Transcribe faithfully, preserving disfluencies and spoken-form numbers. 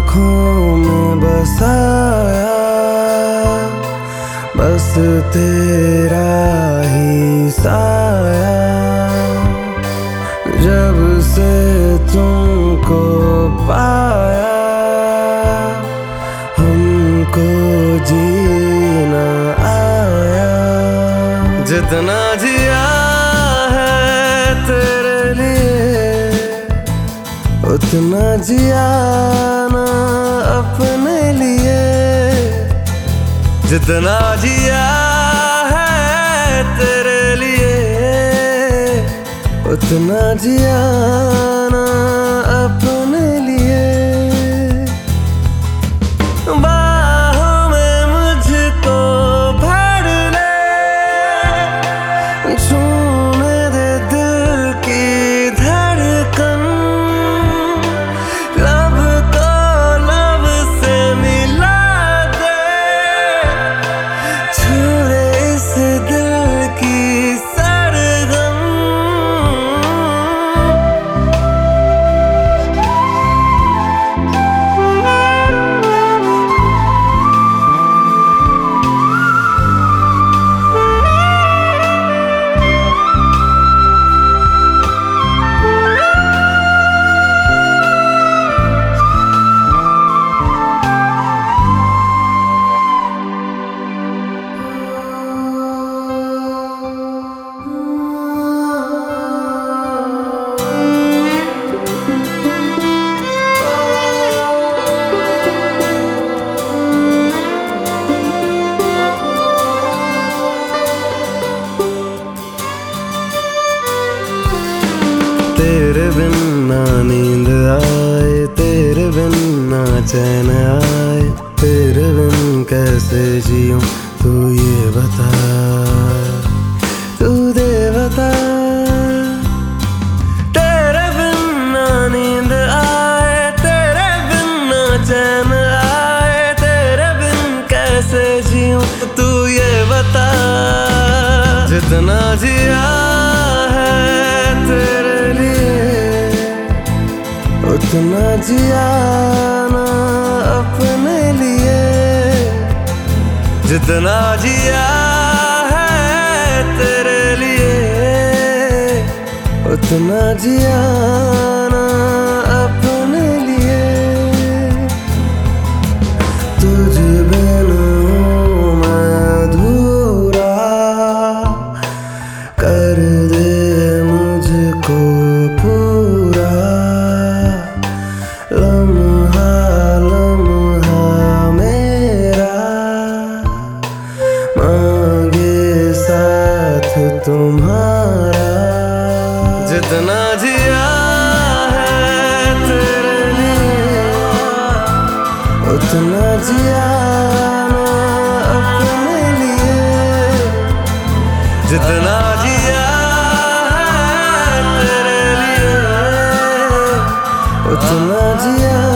आँखों में बसाया, बस तेरा ही साया। जब से तुमको पाया, हमको जीना आया। जितना जिया है तेरे लिए, उतना जिया ना अपने लिए। जितना जिया है तेरे लिए, उतना जिया ना अपने लिए। बाहों में मुझको भर ले, छूने दे दिल की धड़कन। लब को लब से मिला दे, छूए इस दिल की सरगम। तेरे बिन ना नींद आए, तेरे बिन ना चैन आए। तेरे बिन कैसे जीऊं तू ये बता, तू दे बता। तेरे बिन ना नींद आए, तेरे बिन ना चैन आए। तेरे बिन कैसे जीऊं तू ये बता। जितना जिया है तेरे उतना जिया ना अपने लिए। जितना जिया है तेरे लिए, उतना जिया ना अपने लिए। तुझ बिन हूँ मैं अधूरा, कर दे मुझको पूरा। लम्हा लम्हा मेरा मांगे साथ तुम्हारा। जितना जिया है तेरे लिए, उतना जिया ना अपने लिए। जितना जिया है तेरे लिए, उतना जिया